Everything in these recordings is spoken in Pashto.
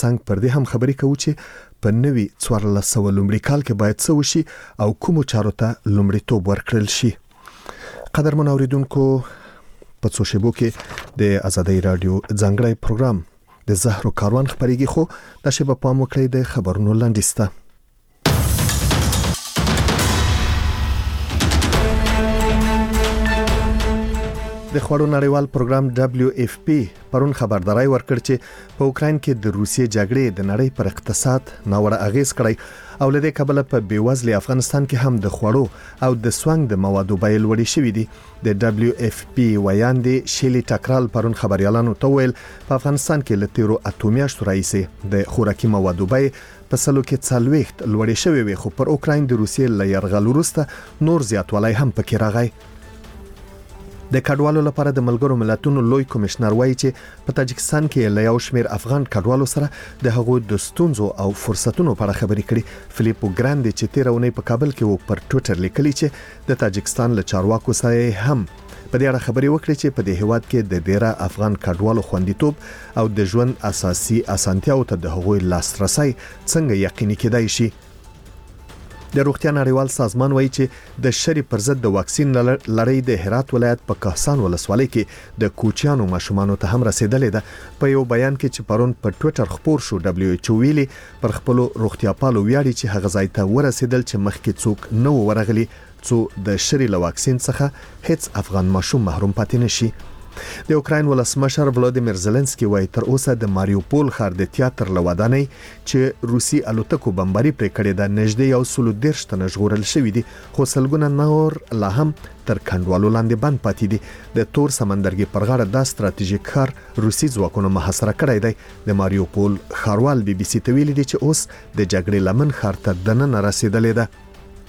څنګه پر دې هم خبرې کوو چې په نوي 1400 لومړي کال کې باید څه وشي او کومو چارو ته لومړیتوب ورکړل شي. قدرمن اوریدونکو، په څو شیبو کې د آزادۍ رادیو ځانګړی پروګرام د زهرو کاروان خبرېږي، خو د شیبه پام وکړئ د خبرونو لاندې. د خوړو نړیوال پروګرام WFP پرون خبرداري ورکړ چې په اوکراین کې د روسیې جګړې د نړۍ پر اقتصاد ناوړه اغیز کړی او لدې کبله په بیوزلي افغانستان کې هم د خوړو او د سوانګ د موادو بیې لوړې شوې دي. د WFP ویاندې شیلی ټاکرال پرون خبريالانو ته ویل په افغانستان کې له تیرو اتومیاشتو راځي د خوراکي موادو بیې په سلو کې 40 لوړې شوې وي، خو پر اوکراین د روسیې له یرغل وروسته نور زیاتوالی هم پکې راغی. د کډوالو لپاره د ملګرو ملتونو لوی کمشنر وایي چې په تاجکستان کې له یو شمېر افغان کډوالو سره د هغوی د ستونزو او فرصتونو په اړه خبرې کړي. فلیپو ګراندي چې تیر اونۍ په کابل کې و پر ټوئیټر لیکلي چې د تاجکستان له چارواکو سره هم په دې اړه خبرې وکړي چې په دې هیواد کې د ډیره افغان کډوالو خوندیتوب او د ژوند اساسي اسانتیاو ته د هغوی لاسرسي څنګه یقیني کېدای شي. د روغتیا نړیوال سازمان وایي چې د شری پر ضد د واکسین لړۍ د هرات ولایت په کهسان ولسوالۍ کې د کوچیانو ماشومانو ته هم رسیدلې ده. په یو بیان کې چې پرون په ټوئیټر خبر شو، WHO ویلي پر خپل روغتیا پالو ویاړي چې هغه ځای ته ورسېدل چې مخکې څوک نه ورغلي څو د شری له واکسین څخه هیڅ افغان ماشوم محروم پاتې نشي. د اوکراین ولسمشر ولادیمیر زيلنسکي وایي تر اوسه د ماریوپول ښار د تیاتر لودانۍ چې روسي الوتکو بمباري پرې کړې ده نږدې 130 تنه ژغورل شوې دي، خو سلګونه نور لا هم تر کنډوالو لاندې بند پاتې دي. د تور سمندرګي پر غاړه د ستراتیژیک ښار روسي ځواکونو محاصره کړی دی. د ماریوپول ښاروال BBC ته ویلي دي چې اوس د جګړې لمن ښار ته دننه رسیدلې ده.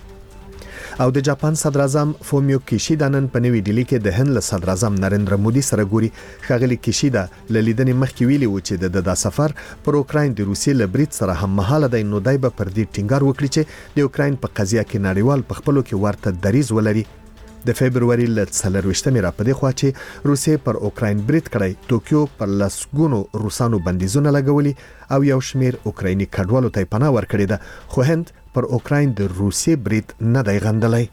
او د جاپان صدر اعظم فومیو کیشیدا نن په نوې ډیلی کې د هند له صدر اعظم نریندرا مودي سره ګوري. ښاغلي کیشیدا له لیدنې مخکې ویلي و چې د سفر پر اوکراین د روسیې له برید سره هم مهاله دی، نو دای به پر دې ټینګار وکړي چې د اوکراین په قضیه کې نړیوال په خپلو کې ورته دریځ ولري. د فبرवरी ل 24 را پدې خوا چې روسیې پر اوکراین برید کړی، ټوکیو پر لسګونو روسانو بندیزونه لګولي او یو شمېر اوکرایني کډوالو ته پناه ورکړې ده، خو هند پر اوکراین د روسیې برید نه دی غندلی.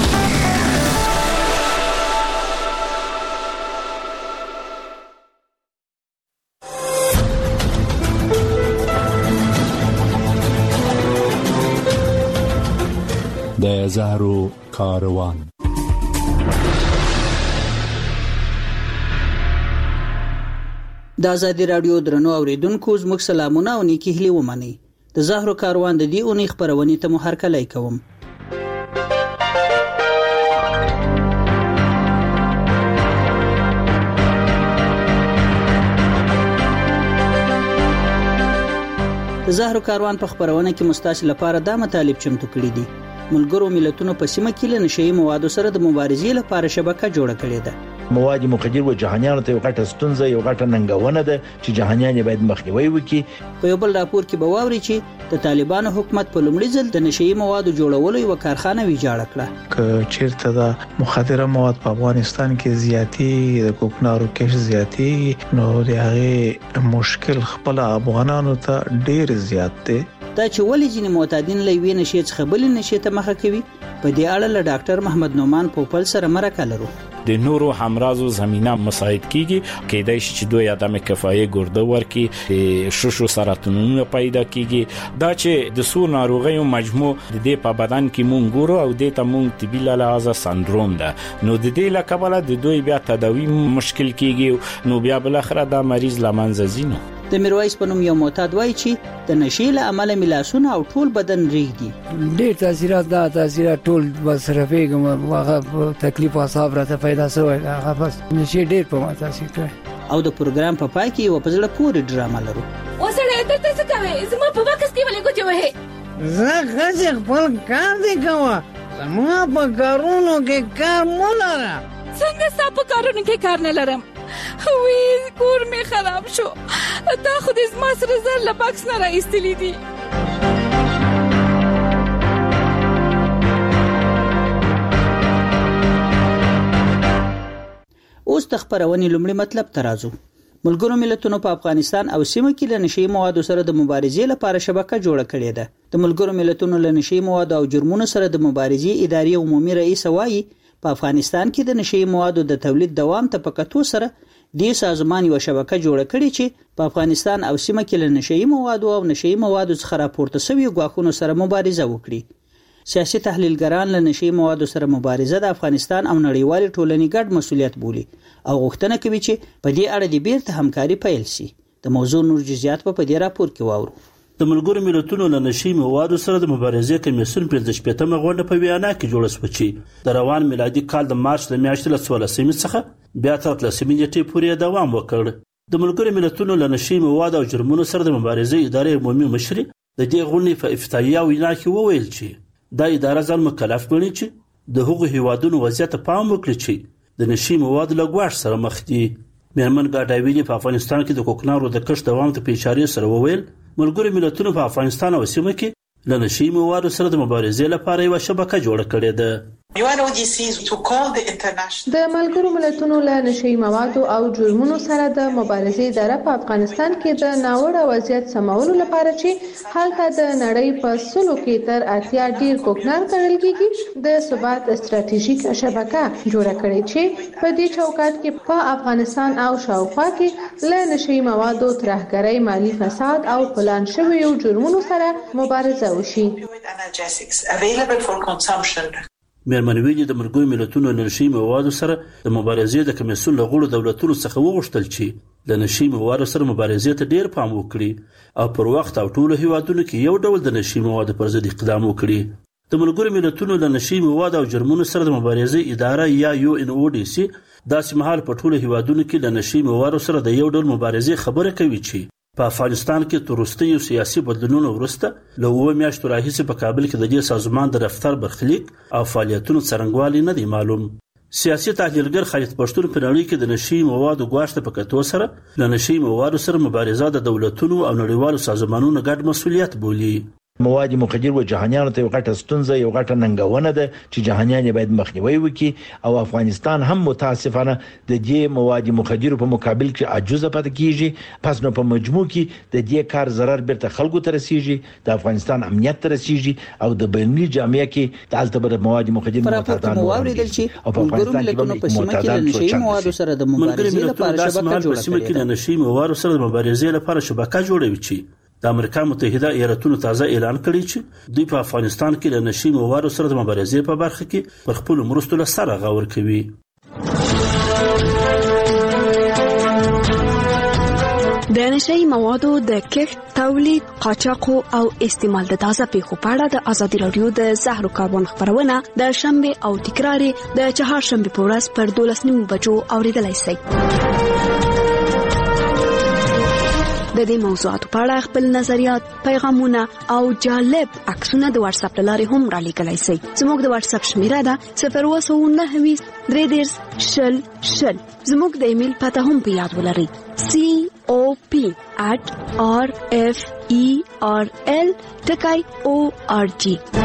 د زهرو کاروان. د آزادۍ رادیو درنو اوریدونکو، زموږ سلامونه او نیکی هیلې ومنئ. د زهرو کاروان د دې اونۍ خبرونې ته مو هرکلی کوم. د زهرو کاروان په خبرونه کې مستاسو لپاره دا مطالب چمتو کړي دي. ملګرو ملتونو په سیمه کې له نشئی موادو سره د مبارزې لپاره شبکه جوړه کړې ده. مواد مخدر و جهانیانو ته یو غټه ستونزه، یو غټه ننګونه ده چې جهانیان باید مخنیوي وکړي. په یو بل راپور کې به واوري چې د طالبانو حکومت په لومړي ځل د نشئی موادو جوړولو یو کارخانه ویجاړه کړه. که چیرته د مخدره مواد په افغانستان کې زیاتی، د کوکنارو کش زیاتی، نو د هغه مشکل خپل افغانانو ته ډیر زیات دی. دا چې ولې ځینې معتادین له یوې نشې څخه بلې نشې ته مخه کوي، په دې اړه له ډاکټر محمد نومان پوپل سره مرکه لرو. د نورو همرازو زمينه مساعد کیږي، کېدای شي چې دوی عدم کفایه ګرده ورکی، شوشو سرطانونه پیدا کیږي. دا چې د سور ناروغیو مجموع د دې په بدن کې مونږ ګورو او د ته مونږ طبي لحاظه سندروم ده، نو د دې لکبله د دوی بیا تداوی مشکل کیږي، نو بیا بل اخر دا مریض لمنځه ځینو. د میرویس په نوم یو معتاد وایي چې د نشې له امله ملاسونه او ټول بدن ریږدي. ډېر تاثیرات ټول بسرفېږم، هغه تکلیف او اعصاب راته پیدا شوی، هغه بس نشې ډېر په ما تاثیر کړی. او د پروګرام په پای کې یو په زړه پورې ډرامه لرو. وسړی دلته څه کوې؟ زما په وکس کې ولې ګوتې وهې؟ زه ښځې خپل کار دې کوه، زما په کارونو کې کار مه لره. څنګه ستا په کارونو کې کار نه لرم؟ وی کور می خراب شو، تا خو دې زما سره زر له باکس نه راایستلی دي. اوس د خبرونې لومړی مطلب ته راځو. ملګرو ملتونو په افغانستان او سیمه کې له نشي موادو سره د مبارزې لپاره شبکه جوړه کړې ده. د ملګرو ملتونو له نشي موادو او جرمونو سره د مبارزې ادارې عمومي رئیس وایي په افغانستان کې د نشي موادو د تولید دوام ته په کتو سره د سازمان یو شبکه جوړه کړې چې په افغانستان او سیمه کې له نشي موادو او نشي موادو څخه راپورته شوی غواخونو سره مبارزه وکړي. سیاسي تحلیلګران له نشي موادو سره مبارزه د افغانستان او نړیوال ټولنې ګډ مسولیت بولي او غوښتنه کوي چې په دې اړه د بیرته همکاري پیل شي. د موضوع نور جزئیات په دې راپور کې واورو. د ملګرو ملتونو له نشي موادو سره د مبارزې کمیسیون په 15مه غونډه په ویانا کې جوړه شوه چې د روان میلادي کال د مارچ د میاشتې له 14 څخه بیا تر 13 نیټې پورې دوام وکړ. د ملګرو ملتونو له نشي موادو او جرمونو سره د مبارزې ادارې عمومي مشر د دې غونډې په افتتاحیه وینا کې وویل چې دا اداره ځان مکلف ګڼي چې د هغو هیوادونو وضعیت ته پام وکړي چې د نشي موادو له ګواښ سره مخ دي. میرمن ګاډاویلي په افغانستان کې د کوکنارو د کښت دوام ته په اشاره سره وویل ملګرو ملتونو په افغانستان او سیمه کې له نشي موادو سره د مبارزې لپاره یو شبکه جوړه کړې ده. د ملګرو ملتونو له نشي موادو او جرمونو سره د مبارزې اداره په افغانستان کې د ناوړه وضعیت سمولو لپاره چې هلته د نړۍ په سلو کې تر 80 ډیر کوکنار کرل کېږي د ثبات استراتیژیک شبکه جوړه کړې چې په دې چوکاټ کې په افغانستان او شاوخوا کې له نشي موادو ترهګرۍ مالی فساد او پلان شویو جرمونو سره مبارزه وشي. میرمن ویلي د ملګرو ملتونو له نشي موادو سره د مبارزې د کمیسیون له غړو دولتونو څخه وغوښتل چې د نشي موادو سره مبارزې ته ډیر پام وکړي او پر وخت او ټولو هیوادونو کې یو ډول د نشي موادو پر ضد اقدام وکړي. د ملګرو ملتونو له نشي موادو او جرمونو سره د مبارزې اداره یا UNODC داسې مهال په ټولو هیوادونو کې د نشي موادو سره د یو ډول مبارزې خبره کوي چې په افغانستان کې تر وروستیو سیاسي بدلونونو وروسته له 9 میاشتو راهیسې په کابل کې د دې سازمان د دفتر برخلیک او فعالیتونو څرنګوالي نه دی معلوم. سیاسي تحلیلګر خالد پښتون په نړۍ کې د نشي موادو ګواښ ته په کتو سره له نشي موادو سره مبارزه د دولتونو او نړیوالو سازمانونو ګډ مسولیت بولي. مواد مخدر و جهانیانو ته یو غټه ستونزه یو غټه ننګونه ده چې جهانیان باید مخنیوي وکړي او افغانستان هم متاسفانه د دې مواد مخدر په مقابل کې عجوزه پاتې کیږي. پس نو په مجموع کې د دې کار ضرر بیرته خلکو ته رسیږي د افغانستان امنیت ته رسیږي او د بینالمللي جامعه کې دالته بر مواد مخدر معتادان واوریدل چې په افغانستان کې په سیمه کې د نشي موادو سره د مبارزې لپاره شبکه جوړه کړې ده. د نشي موادو سره د مبارزې لپاره شبکه جوړوي چې د امریکا متحده ایالاتونو تازه اعلان کړی چې دوی په افغانستان کې د نشي موادو سره د مبارزې په برخه کې پر خپل مرستو له سره غور کوي. د نشي موادو د کښت، تولید، قاچاق او استعمال د تازه پیښو په اړه د ازادي رادیو د زهرو کاروان خبرونه د شنبه او تکراری د چهارشنبه په ورځ پر 12 بجو اوریدلای شئ. د دې موضوعاتو په اړه خپل نظریات، پیغامونه او جالب عکسونه د واتس اپ لارې هم را لیږلای شئ. زموږ د واتس اپ شمیره ده 029 310 زموږ د ایمیل پته هم په یاد ولرئ cop@referl.org.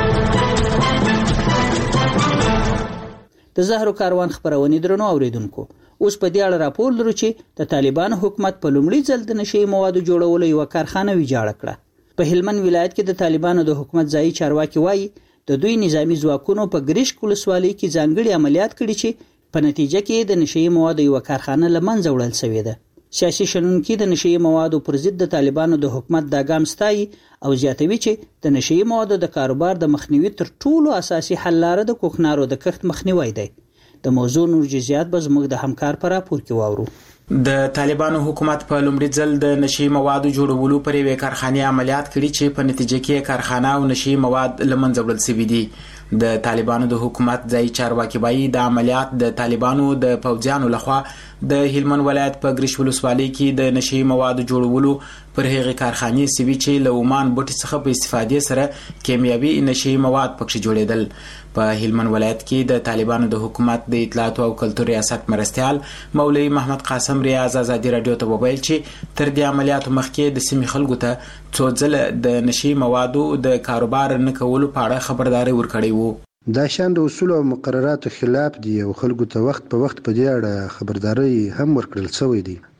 د زهرو کاروان خبرونه درنو اوریدونکو، اوس په دې اړه راپور لرو چې د طالبانو حکومت په لومړي ځل د نشي موادو جوړولو یو کارخانه ویجاړه کړه. په هلمند ولایت کې د طالبانو د حکومت ځایي چارواکي وایي د دوی نظامی ځواکونو په ګریشک ولسوالۍ کې ځانګړي عملیات کړي چې په نتیجه کې د نشي موادو یو کارخانه لمنځه وړل شوې ده. سیاسي شنونکي د نشي موادو پر ضد د طالبانو د حکومت دا ګام ستایي او زیاتوي چې د نشي موادو د کاروبار د مخنیوي تر ټولو اساسي حل لاره د کوکنارو د کښت مخنیوي دی. د موضوع نور جزئیات به زموږ د همکار پر راپور کې واورو. د طالبانو حکومت په لومړي ځل د نشي موادو جوړولو پر یوې کارخانه عملیات کړي چې په نتیجه کې کارخانه او نشي مواد لمنځه وړل شوي دي. د طالبانو د حکومت ځای چارواکي وایي د عملیات د طالبانو د پوځیانو لخوا د هلمند ولایت په ګریش ولسوالۍ کې د نشي موادو جوړولو پر هغه کارخانه سوي چې له عمان بوټي څخه په استفادې سره کیمیاوي نشي مواد پکې جوړېدل. په هلمند ولایت کې د طالبانو د حکومت د اطلاعات او کلتور ریاست مرستيال مولوی محمد قاسم ریاض ازادي رادیو ته وویل چې تر دې عملیاتو مخکې د سیمې خلکو ته څو ځله د نشي موادو د کاروبار نه کولو په اړه خبرداري ورکړې وو. دا شان د اصول او مقرراتو خلاف دي او خلکو ته وخت په وخت په دې اړه خبرداري هم ورکړل شوې دي.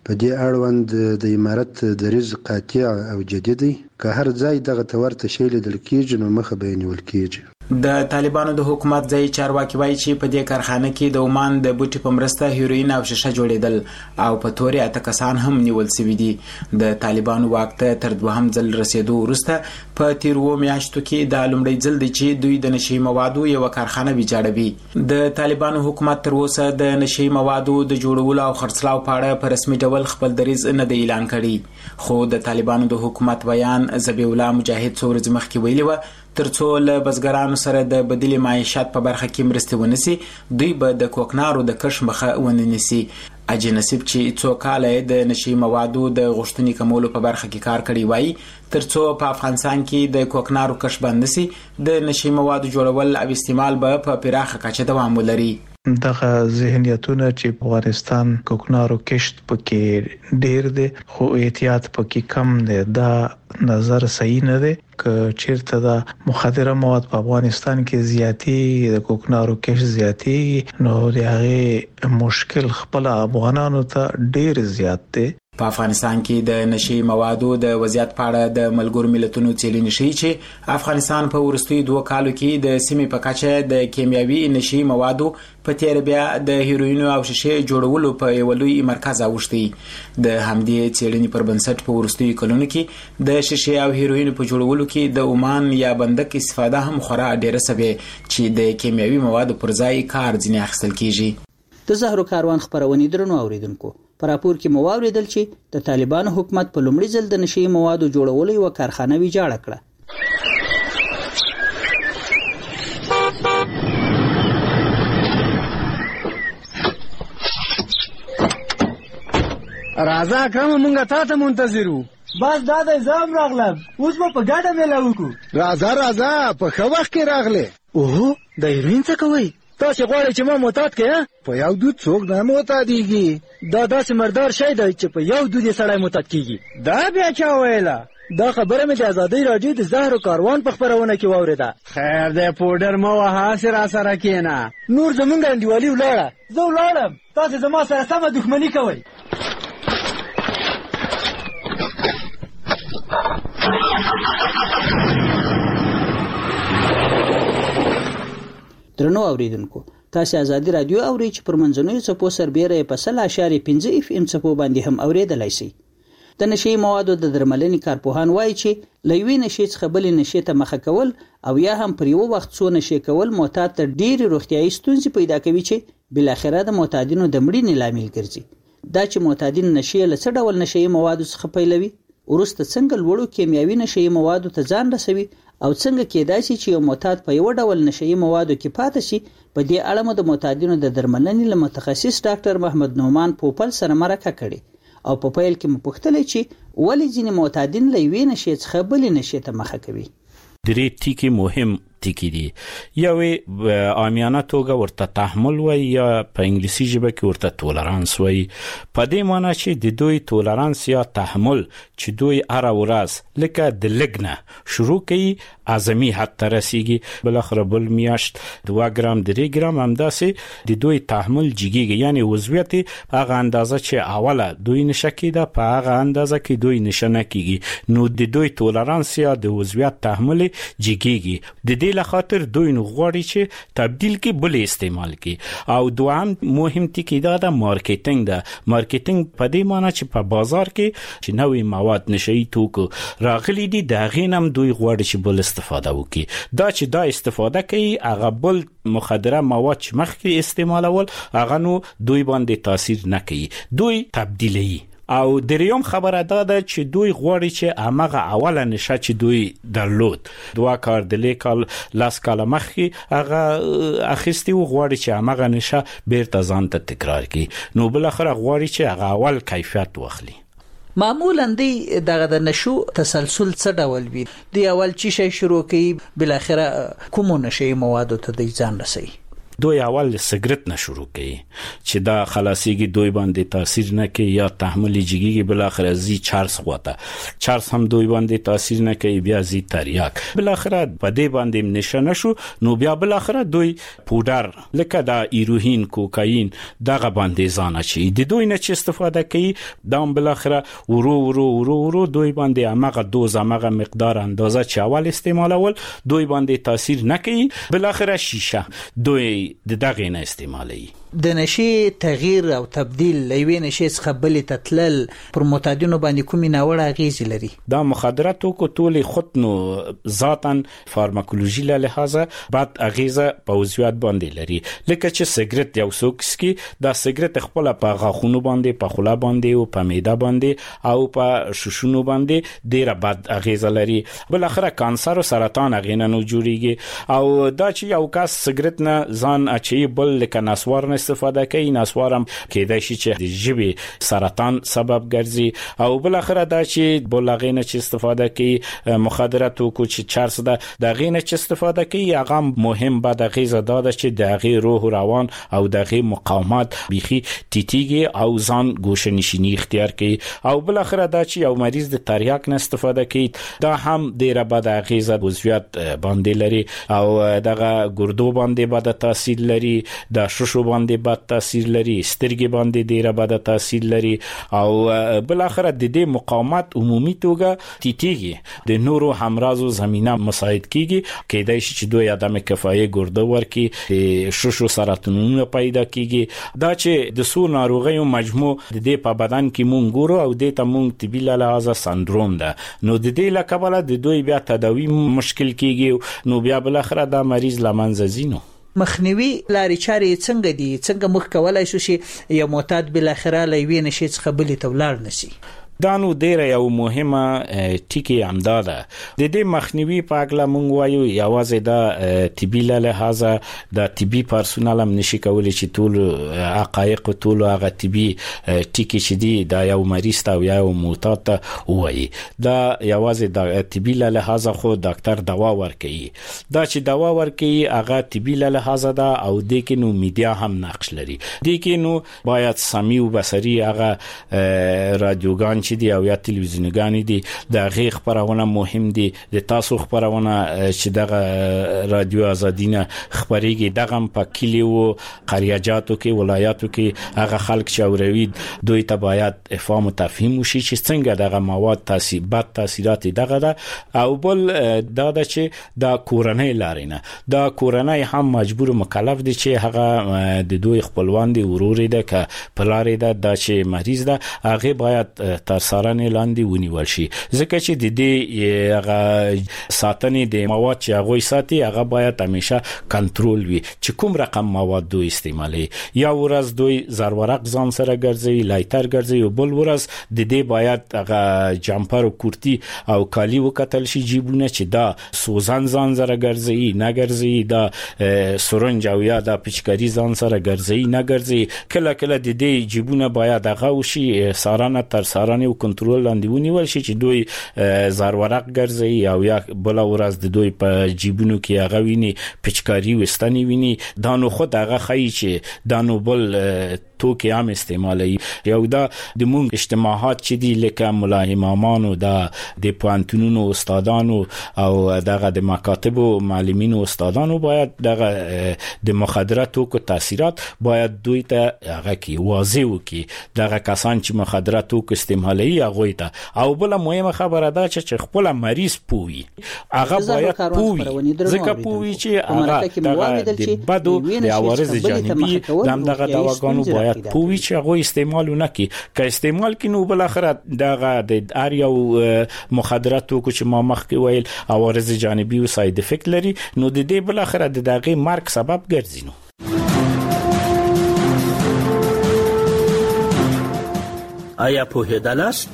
په دې اړوند د امارت دریځ قاطع او جدي دی که هر ځای دغه تورته شی لیدل کېږي نو مخه به یې نیول کېږي. د طالبانو د حکومت ځای چارواکي وایي چې په دې کارخانه کې د عمان د بوټي په مرسته هیروین او شیشه جوړېدل او په تورې اته کسان هم نیول شوي دي. د طالبانو واک ته تر دوهم ځل رسیدو وروسته په تیرو میاشتو کې د لومړي ځل دی چې دوی د نشي موادو یو کارخانه ویجاړوي. د طالبانو حکومت تر اوسه د نشي موادو د جوړولو او خرڅلاو په اړه په رسمي ډول خپل دریځ نه دی اعلان کړی، خو د طالبانو د حکومت بیان ذبیح الله مجاهد څو ورځې مخکې ویلي و ترڅو له بزګرانو سره د بدیل معیشت په برخه کې مرستې ونیسي دوی به د کوکنارو د کښ مخه ونه نیسي. اجي نصیب چې څو کاله د نشي موادو د غوښتنې کمولو په برخه کې کار کړی وای ترڅو په افغانستان کې د کوکنارو کښ بند شي د نشي موادو جوړول او استعمال به په پراخه کچه دوام ولري. دغه ذهنیتونه چې په افغانستان کوکنارو کښت پکې ډیر دي خو احتیاط پکې کم دی، دا نظر صحیح نه دی. که چیرته د مخدره مواد په افغانستان کې زیاتی د کوکنارو کښت زیاتی نو د هغه مشکل خپل افغانانو ته ډیر زیات دی. په افغانستان کې د نشي موادو د وضعیت په اړه د ملګرو ملتونو څېړنې ښيي چې افغانستان په وروستیو 2 کالو کې د سیمې په کچه د کیمیاوي نشي موادو په تیر بیا د هیروین او شیشه جوړولو په یو لوی مرکز اوښتي. د همدې څېړنې پر بنسټ په وروستیو کلونو کې د شیشه او هیروین په جوړولو کې د عمان یا بندک استفاده هم خورا ډیره سوي چې د کیمیاوي موادو پر ځای کار ځینې اخیستل کیږي. د زهرو کاروان خبرونه درنو اوریدونکو پر راپور کې مو واوریدل چې د طالبانو حکومت په لومړي ځل د نشي موادو جوړولو یو کارخانه ویجاړه کړه. راځه اکرم مونږه تاسو منتظرو. بس دا د زم راغلم اوس په ګډه ملا وکړو. راځه په خو وخت کې راغله. اوه د هیروین څه کوي؟ تاسو غواړئ چې ما معتاد کړئ؟ په یو دود څوک نه معتادیږي. دا داسې مردار شی دی چې په یو دود یې سړی معتاد کیږي. دا بیا چا ویله؟ دا خبره مې د ازادۍ راډیو د زهرو کاروان په خبرونه کې واوریده. خیر دی پودر مو وهاسې را سره کېنه. نور زمونږ انډیوالي ولاړه. زه ولاړم، تاسو زما سره سمه دښمني کوئ. درنو اوریدونکو تاسو ازادي رادیو اورئ چې پر منځنوي څپو سربېره په 100.5 FM څپو باندې هم اوریدلای شئ. د نشي موادو د درملنې کارپوهان وایي چې لوی نشي څخه بل نشي ته مخه کول او یا هم پر یو وخت څو نشي کول معتاد ته ډېر روغتيایي ستونزې پیدا کوي چې بل اخره د معتادینو د مړینې لامل ګرځي. دا چې معتادین نشي له څه ډول نشي موادو څخه پیلوي ورسته څنګه لوړو کیمیاوي نشي موادو ته ځان رسوي او څنګه کېدای شي چې یو معتاد په یو ډول نشي موادو کې پاتې شي. په دې اړه مو د معتادینو د درملنې له متخصص ډاکټر محمد نومان پوپل سره مرکه کړې او په پیل کې مو پوښتنه چې ولې ځینې معتادین له یوې نشي څخه بل نشي ته مخه کوي. درې ټکي مهم ټکي دي. یو عامیانه توګه ورته تحمل وای یا په انګلیسي ژبه کې ورته تولرانس وای. په دې معنی چې د دوی تولرانس یا تحمل چې دوی هر ورځ لکه د لګنه شروع کوي اعظمي حد ته رسیږي بل اخر بل میاشت 2 ګرام 3 ګرام همداسې د دوی تحمل جګیږي، یعنی وضعیت هغه اندازه چې اوله دوی نشه کیده په هغه اندازه کې دوی نشه نه کیږي نو د دوی تولرانس یا د وضعیت تحمل جګیږي. د دې لخاطر دوی نو غواړي چې تبدیل کې بل استعمال کې. او دوام مهم ټکی دا د مارکیټینګ ده. مارکیټینګ په دې معنی چې په بازار کې چې نوې مواد نشئی توکو راغلي دي دا غینم دوی غواړي چې بل استفاده وکړي. دا چې دا استفاده کوي هغه بل مخدره مواد چې مخکې استعمالول هغه نو دوی باندې تاثیر نه کوي، دوی تبدیلي. او دریوم خبره دا ده چې دوی غواړي چې هغه اوله نشه چې دوی درلود 2 کال د لیکال لاس کاله مخکې هغه اخیستی و غواړي چې هغه نشه بیرته ځان ته تکرار کړي نو بل اخر غواړي چې هغه اول کیفیت واخلي. معمولا دی دغه د نشو تسلسل څه ډول وي؟ دی اول چی شي شروع کوي بل اخره کوم نشي موادو ته د ځان رسي؟ دوی اول سیګریټ نه شروع کوي چې دا خلاصيږي دوی باندې تاثیر نه کوي یا تحمل جګيږي بل اخر زی چارس غوته چارس هم دوی باندې تاثیر نه کوي بیا زی تریاک بل اخر په دې باندې نشه نشو نو بیا بل اخر دوی پودر لکه دا ایروهین کوکاین دغه باندې ځان اچي د دوی نه چې استفاده کوي دا بل اخر ورو دوی باندې امغه دوز امغه مقدار اندازه چې اول استعمالول دوی باندې تاثیر نه کوي بل اخر شیشه دوی دغه نه استعمالي د نشي تغییر او تبديل لوي نشي څخه بل تتلل پر معتادینو باندې کومي ناوړه غیزي لري دا مخدراتو کو ټول خود نو ذاتاً فارماکولوژي له لحاظه بعد اغیزه په وضعیت باندې لري لکه چې سیګریټ یو سوکسکی دا سیګریټ خپل په غاښونو باندې په خوله باندې او په معده باندې او په شوشونو باندې ډیره بد اغیزه لري بل اخره کانسر او سرطان اغینه نو جوړیږي او دا چې یو کس سیګریټ نه ځان اچي بل لکه نسوار استفاده کوي نسوارم کېدای شي چې د جبه سرطان سبب ګرځي او بل اخره دا چې بلغینه چې استفاده کوي مخدراتو کو چې چارس د غینه چې استفاده کوي هغه مهم بعد غیزه داده چې د غیر روح روان او د غیر مقاومت بيخي تیتیږي او ځان گوشنشینی اختیار کوي او بل اخره دا چې یو مریض د تریاک نه استفاده کوي دا هم ډیره بعد غیزه وضعیت باندې لري او دغه ګردو باندې بعد تاثیر لري د شوشو باندې بد تاثیر لري سترګې باندې ډیره بد تاثیر لري او بل اخر د دې مقاومت عمومي توګه تیتیږي د نورو همراز زمينه مساعد کیږي کېدای شي چې دوی ادمه کفایه ګرده ورکی شوشو سرطانونه پیدا کیږي دا چې د سو ناروغیو مجموع د دې په بدن کې مونږ ګورو او د تمونږ طبي لحاظه سندروم ده نو د دې لکبله د دوی بیا تداوی مشکل کیږي نو بیا بل اخر دا مریض لمنځ زینو مخنیوي لاري چارې څنګه دي څنګه مخ کولای شو چې یو معتاد بل اخره لوي نشي څخه بل تولار نشي دا نو ډیره یو مهمه ټکی امداده د دې مخنیوي په اړه مونږ وایو یوازې دا طبي له لحاظه د طبي پرسونل هم نشي کولای چې ټول حقایق ټول هغه طبي ټکی چې دی دا یو مریض ته یو معتاد ته وایي دا یوازې د طبي له لحاظه خو ډاکټر دوا ورکوي دا چې دوا ورکوي هغه طبي له لحاظه دا او د کې نو میډیا هم نقش لري د کې نو باید سمي او بصري هغه رادیوګان چې دی او یا تلویزیونګانی دي د غي خبرونه مهم دي د تاسو خبرونه چې دغه رادیو ازادینه خبريږي دغه په کلیو قریاجاتو کې ولایاتو کې هغه خلک چې اوروي دوی ته باید افهام او تفهیم وشي چې څنګه دغه مواد تاثیرات دغه ده او بل دا چې د کورنۍ لارینه دا کورنۍ هم مجبور مکلف دي چې هغه د دوی خپلوان دي ورور دي ک پلارې ده چې مریض ده هغه باید تر سارنې لاندې ونیول شي ځکه چې د دې هغه ساتنې د مواد چې هغه ساتي هغه باید همیشه کنټرول وي چې کوم رقم مواد دوی استعمالي یا ورځ دوی زرورق ځان سره ګرځي لایتر ګرځي او بل ورځ د دې باید هغه جامپر او کورتی او کالی وکتل شي جیبونه چې دا سوزن ځان سره ګرځي نه ګرځي دا سرنج او یا دا پچکاری ځان سره ګرځي نه ګرځي کله کله د دې جیبونه باید هغه وشي سارانه تر سارانه او کنټرول لاندې ونیول شي چې دوی زرورق ګرځي او یا بل ورځ د دوی په جیبونو کې هغه ویني پچکاری وستنی ویني دا نو خود هغه خی چې دا نو بل توکي عام استعمالي یو دا د مونږ اجتماعات چې دي لکه مولا امامانو د پوهنتونونو استادانو او دغه د مکاتبو معلمینو استادانو باید دغه د مخدراتو کو تاثیرات باید دوی ته هغه کې واضح وکي دغه کسان چې مخدراتو کو استعمالي هغه ته او بل مهمه خبره ده چې خپل مریض پوي هغه باید پوي ځکه پوي چې هغه د بدو د عوارض جانبي دغه دواګانو باید پوي چې هغه استعمال ونکي که استعمال کینو بل اخر دغه د ار یو مخدراتو کو چې ما مخکې ویل عوارض جانبي او ساید افیکټ لري نو د دې بل اخر د دغه مرګ سبب ګرځي نو آیا په هدالاس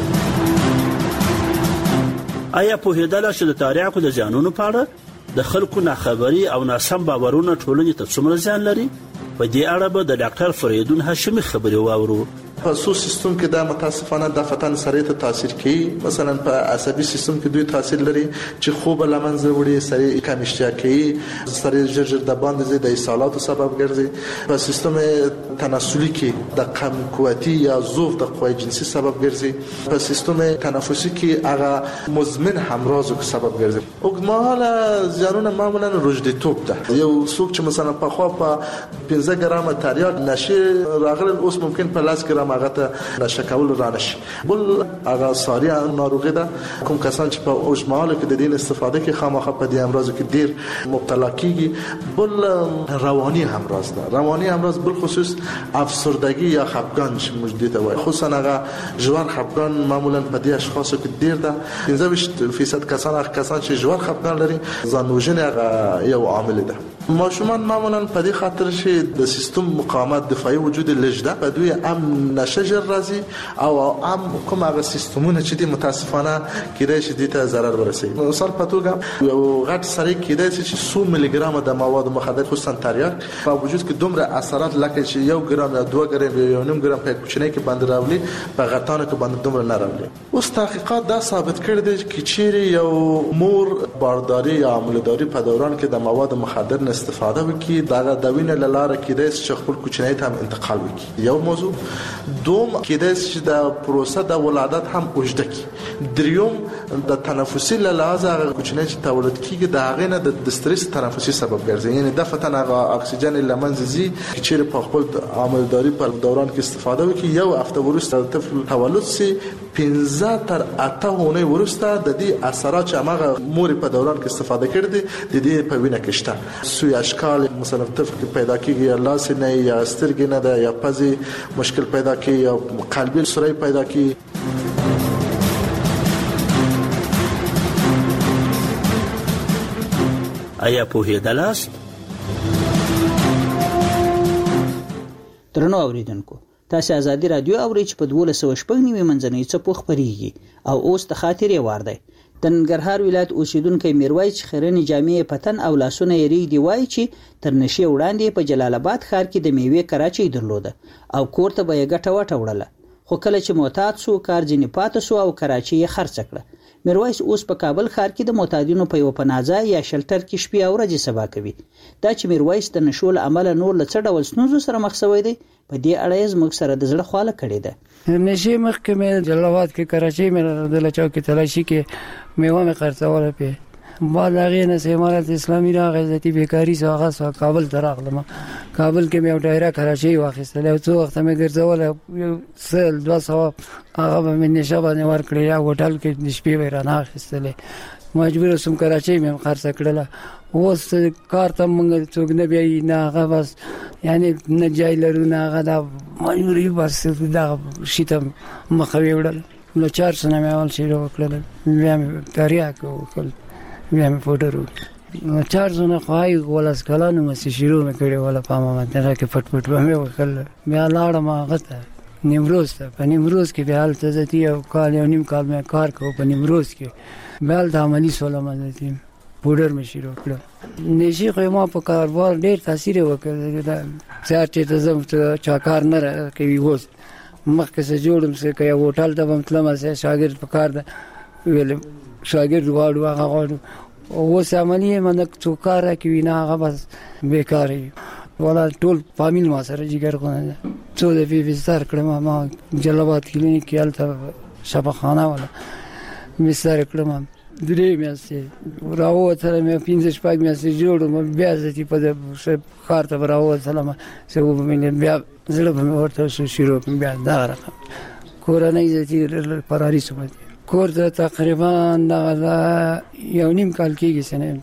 چې د تاریخو د ځانونو په اړه د خلکو ناخبري او ناسم باورونه ټولنې ته څومره ځان لري په دې اړه به د ډاکټر فریدون هاشمي خبري واورو په سو سیستم کې دا متاسفانه د فتن سره ته تاثیر کوي. مثلا په عصبي سیستم کې دوی تاثیر لري چې خوب لمنځه وړي، سره کم اشتها کوي، سره ژر د باندې د اسهالاتو سبب ګرځي. په سیستم تناسلي کې د کم قوتي یا ضعف د قوی جنسي سبب ګرځي. په سیستم تنفسي کې هغه مزمن همراز سبب ګرځي. اوګماله زیانونه معمولا روجديتوب ده. یو څوک چې مثلا په خوا په 15 ګرام تریاک نشه راغلی، اوس ممکن په 10 ګرام هغه ته نشه کول رانشي. بل هغه ساري ناروغي ده. کوم کسان چې په اوجماله کې د دین استفاده کوي خامخا په دې امراض کې ډیر مبتلا کیږي. بل رواني امراض ده. رواني امراض بل خصوص افسردگی یا خفګان چې موجود دی، خصوصا هغه ژور خفګان معمولا په دې اشخاصو کې ډیر ده. 15% کسان چې ژور خفګان لري ځانوژنه هغه یو عامل ده. ماشومان معمولا په دې خاطر چې د سیستم مقاومت دفاعي وجود لږ ده، په دوی ام نشجر راځي او ام کوم هغه سیستمونه چې د متاسفانه کېدای شي د ته ضرر ورسوي. مثال په توګه یو غټ سړی کېدای شي چې 100 ملي ګرام د مواد مخدر خصوصا تریاک په وجود کې دومره اثرات لکه چې 1 ګرام یا 2 ګرام یا 1.5 ګرام په کوچنۍ کې باندې راولي، په غټانو کې باندې دومره نه راولي. اوس تحقیقات دا ثابت کړی دی چې چیرې یو مور بارداری یا عملداری په دوران کې د مواد مخدر نه استفاده وکړي، دا د وینې لاره کېدای شي خپل کوچنۍ ته هم انتقال وکړي. یو موضوع. دوم کېدای شي د پروسه د ولادت هم اوږده کړي. دریوم د تنفسي لحاظ هغه کوچنۍ چې تولد کیږي د هغې نه د استرس تنفسي سبب ګرځي، یعنی د فتن هغه اکسیجن لمنځه ځي چې په خپل عملداری په دوران کې استفاده وکړي. یو هفته وروسته د طفل تولد سي 15 تر 8 اونۍ وروسته د دې اثرات چې هغه مور په دوران کې استفاده کړي د دې په وینه کې شته. سوی اشکال مثلا طفل پیدا کیږي، یا لاس نه یا سترګې نه ده یا پزې مشکل پیدا کیږي یا قلبي سوري پیدا کیږي. آیا پوهیدلاست؟ درنو اوریدونکو، تاسو ازادي رادیو اورئ چې په 1290 منځنۍ څپو خبريږي او اوس د خاطرې وار دی. د ننګرهار ولایت اوسیدونکو میرویس خیرنی جامع پتن او لاسونه یې دی وای چې تر نشي وړاندې په جلال آباد ښار کې د میوې کراچۍ درلوده او کور ته به یې ګټه وټه وړله، خو کله چې معتاد سو کار ځینې پاتې سو او کراچۍ یې خرڅ کړه. میرویس اوس په کابل ښار کې د معتادینو په یو پناهځای یا شلټر کې شپې او ورځې سبا کوي. دا چې میرویس د نشو له امله نور له څه ډول ستونزو سره مخ شوی دی، په دې اړه یې زموږ سره د زړه خواله کړې ده. نشي مخکې مې جلال آباد کې کراچۍ مې د لچاو کې تلاشي کې میوه مې خرڅوله په بعد هغه نه امارت اسلامي راغی ذاتی بیکاری سو هغه سو کابل ته راغلم. کابل کې مې ډایره کراچۍ واخیستل او څو وخت مې ګرځول، یو سل 200 هغه مې نشه باندې ورکړی یا هوټل کې د شپې ورانه اخیستل. مجبور سم کراچۍ مې خرڅ کړله. اوس کار ته مونږ څوک نه بیا نه هغه بس یعنی نه جای لرو نه هغه دا مجبوري بس دا شیته مخوي وړل. نو 400 مې اول شي وکړل، بیا مې تریاک وکړل، بیا مې فوټر نو 400 خوای ولاس کلانو مې شروع مې کړې ولا پامه مته کې فټ فټ مې وکړل. بیا لاړم هغه ته نیمروز ته. په نیمروز کې بیا حالت ذاتی او کال یو نیم کال مې کار کوم په نیمروز کې. بیا د عملی سولم ذاتی پودر مې شروع کړ. نشي خو ما په کاروبار ډېر تاثیر وکړ. دا څار چې زم چا کار نه کوي ووس مخکې سره جوړم سره کوي هوټل ته هم تلم سره شاګرد په کار ده ویل شاګرد غواړو هغه غواړو اوس عملی منه څو کار کوي نه هغه بس بیکاري ولا ټول فامیل ما سره جګر کوي. څو دفعې وزار کړم ما جلال آباد کلینیک کې الته شفاخانه ولا وزار کړم. درې میاشتې راووتلم، 15 میاشتې جوړم. بیا ځتې په ښار ته راووتلم، څه ومې بیا زړه به مې ورته شروع کړم. بیا دا رقم کورنۍ ځتې فراري شوم. کور ته تقریبا دغه یو نیم کال کېږي سنه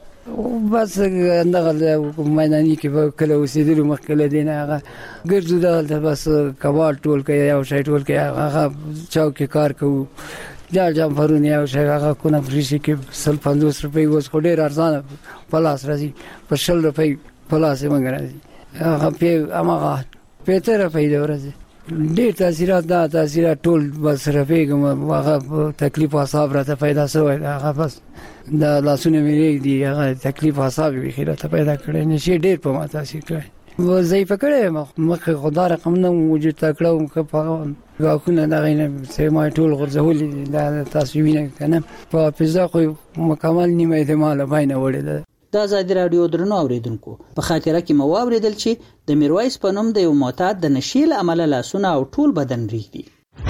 بس دغه میداني کې به کله اوسېدلو مخکې له دې نه هغه ګرځو دلته بس کباړ ټول کوي یو شی ټول کوي هغه چوک کې کار کوو. جام فرونه یو شی هغه کونه فریشي کې 50 روپۍ اوس خو ډېر ارزانه پلاس راځي، په 100 روپۍ پلاس یې مونږ راځي. هغه په هغه 50 روپۍ د ورځې ډېر تاثیرات دا تاثیرات ټول بس رفیقم هغه تکلیف حساب راته پیدا شوی. هغه بس دا لاسونه مې دی هغه تکلیف حساب یې خیره ته پیدا کړی نشي ډېر په ما تاثیر کړی. وظیفه کړې مخه خدای رقم نه وجود تکړه په غاښونه دا غینه سیمه ټول غرزولې دا تاسو وینئ کنه په فضا خو مکمل نیمه احتمال باندې وړي. د ازادي رادیو درنو اوریدونکو په خاطره کې مو اوریدل چې د میرویس په نوم د یو معتاد د نشیل عمله لاسونه او ټول بدن ریږدي.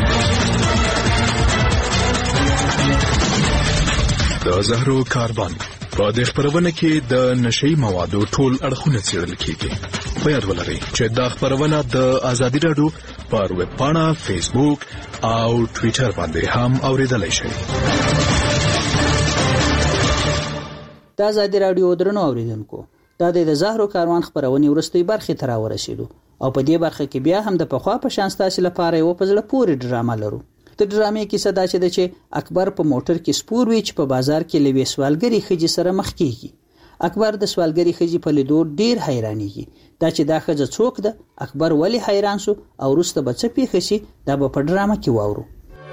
د زهرو کاروان په دې خبرونه کې د نشي موادو ټول اړخونه څېړل کیږي. په یاد ولرئ چې دا خبرونه د ازادي رادیو پر ویب پاڼه، فیسبوک او ټوئیټر باندې هم اوریدلای شئ. د ازادي رادیو درنو اوریدونکو دا د زهرو کاروان خبرونه ورستۍ برخه تر ورسېدو او په دې برخه کې بیا هم د پخوا په شان ستاسو لپاره یو پزله پوری ډرامه لرو. د ډرامې کیسه دا چې اکبر په موټر کې سپور وی چې په بازار کې لوي سوالګری خجی سره مخ کیږي. اکبر د سوالګری خجی په لیدو ډیر حیرانېږي دا چې دا خزه څوک ده، اکبر ولی حیران سو او وروسته به څه پیښ شي دا به په ډرامه کې واورو.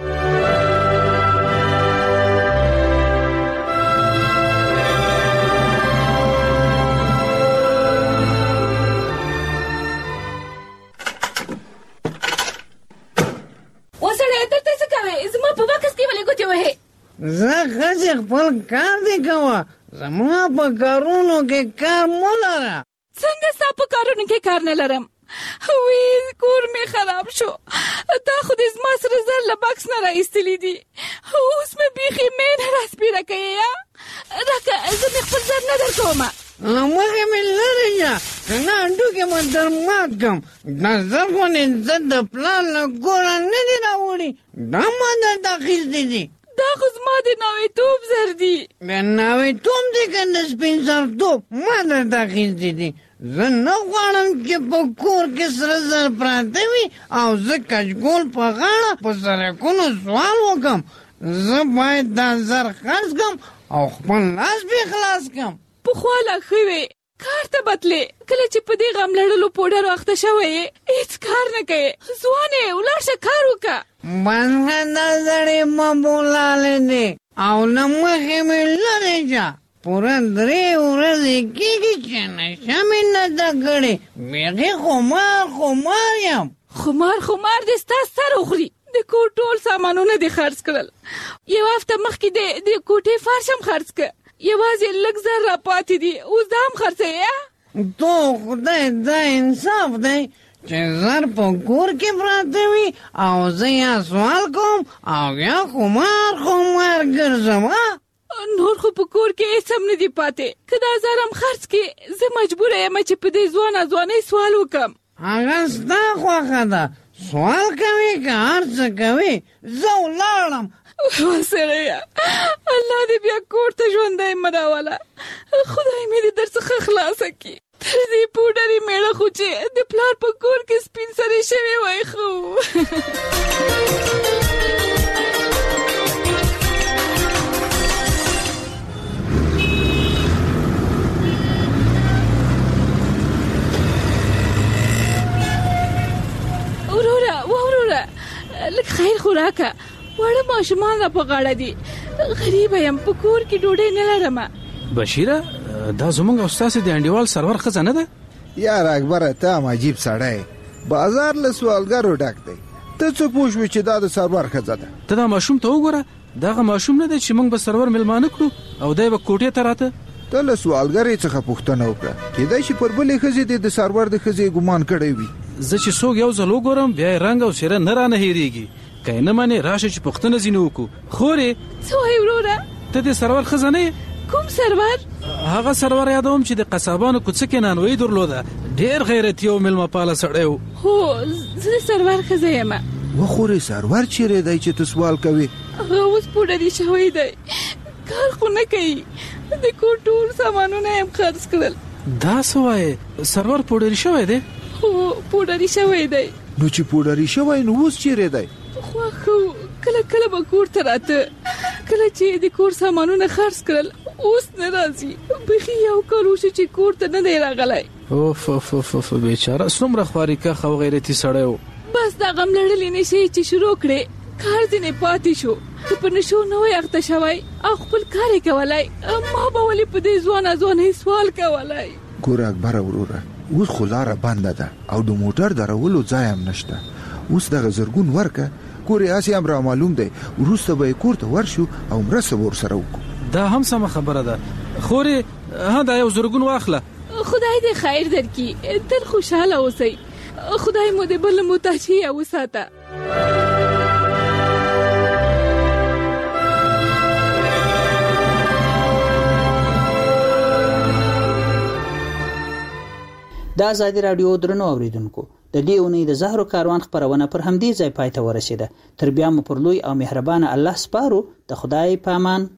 زه خځه خپل کار دی کوه، زما په کارونو کې کار مو لره. څنګه ستا په کارونو کې کار نه لرم؟ وی کور می خراب شو، تا خو دې زما سره زر له بکس نه راایستلی دي، اوس مې بیخي مې نه راسپیره کوي. راکه زه مې خپل زر نه درکومه. مخې مې لرې شه که نه هډوکې مې در مات کړم. دا زر خو زه د پلار له کوره نه دي راوړي، دا ما درته اخیستي دي. دا خو زما د ناویتوب زر دي. د ناویتوب دی که د سپین سرتوب ما درته اخیستي دي. زه نه غواړم چې په کور کې سره زر پراته وي او زه کچکول په غاړه په سړکونو سوال وکړم. زه باید دا زر خرڅ کړم او خپل لاس بې خلاص کړم. پخوا لا ښه وې، کار ته بتلې، کله چې په دې غم لړلو پوډرو اخته شوی یې هېڅ کار نه کوې. ځوانې ولاړ شه کار وکړه. بنګه دا زړې ما بولالې دي او له مخې مې لرې شه. پوره 3 ورځې کېږي چې نشه مې نه ده کړې. بیخي خمار یم. خمار دې ستا سر وخوري. د کور ټول سامانونه دې خرڅ کړل. یو هفته مخکې د کوټې فرش هم خرڅ کړه. یوازې لږ زر را پاتې دي، اوس دا هم خرڅوې؟ تو خدای دا انصاف دی چې زر په کور کې پراته وي او زه یا سوال کوم او یا خمار ګرځم. نور خو په کور کې هېڅ هم نه دي پاتې. که دا زر هم خرڅ کړې زه مجبوره یم چې په دې ځوانۍ سوال وکړم. هغه ستا خوښه ده، سوال کوي که هر څه کوي. زه ولاړم. سړیه الله دې بیا کور ته ژوندی مه راوله، خدای مې دې در څخه خلاصه کړي. تر دې پوډرې میړه خو چې د پلار په کور کې سپین سرې شوې وای خو وروره لږ خیر خو راکه، واړه ماشومان را په غاړه دي، غریبه یم، په کور کې ډوډۍ نه لرم. بشیره دا زمونږ استاد د انډیوال سرور خزانه ده. یار اکبر ته عجیب سړی، بازار له سوالګرو ډک دی، ته څه پوه شوې چې دا د سرور خزه ده؟ ته دا ماشوم ته وګوره، دغه ماشوم نه دی چې موږ به سرور ملمانه کړو او دی به کوټې ته راته. ته له سوالګرې څخه پوښتنه وکړه، کېدای شي پر بلې ښځې دې د سرور د ښځې ګمان کړی وي. زه چې څوک یو ځل وګورم بیا یې رنګ او څېره نه رانه هېرېږي. که یې نه منې راشه چې پوښتنه ځینې وکړو. خورې څه وایې وروره؟ ته د سرور ښځه نه یې؟ کوم سرور؟ هغه سرور یادوم چې د قصابانو کوڅه کې نانوایي درلوده، ډېر غیرتي او میلمه پاله سړی و. هو زه د سرور ښځه یم. وخورې سرور چیرې دی چې ته سوال کوې؟ هغه اوس پوډري شوی دی، کار خو نه کوي، د کور ټول سامانونه یې هم خرڅ کړل. دا څه وایې؟ سرور پوډري شوی دی؟ هو پوډري شوی دی. نو چې پوډري شوی نو اوس چیرې دی؟ پخوا خو کله به کور ته راته، کله چې د کور سامانونه خرڅ کړل اوس نه راځي. بیخي یو کال وشو چې کور ته نه دی راغلی. اوف بیچاره څومره خوارېکښ او غیرتي سړی و. بس دا غم لړلې نشي چې شروع کړې، کار ځینې پاتې شو، که په نشو نه وای اخته شوی او خپل کار یې کولی، ما به ولې په دې ځوانۍ سوال کولی؟ ګوره اکبره وروره، اوس خو لاره بنده ده او د موټر درولو ځای هم نشته. اوس دغه زرګون ورکه کورې اسی هم را معلوم دی، وروسته به کور ته ورشو او مرسته ورسره وکړو. دا هم سم خبره ده. خوري دا یو زرګون واخله. خدای دې خیر درکړي، تل خوشاله اوسئ. خدای مو دې بل محتاج وساته. د ازادي رادیو درنو اوریدونکو، د دې اونۍ د زهرو کاروان خبرونه پر همدې ځای پای ته ورسیده. تر بیا مو پر لوی او مهربان الله سپارو. د خدای په امان.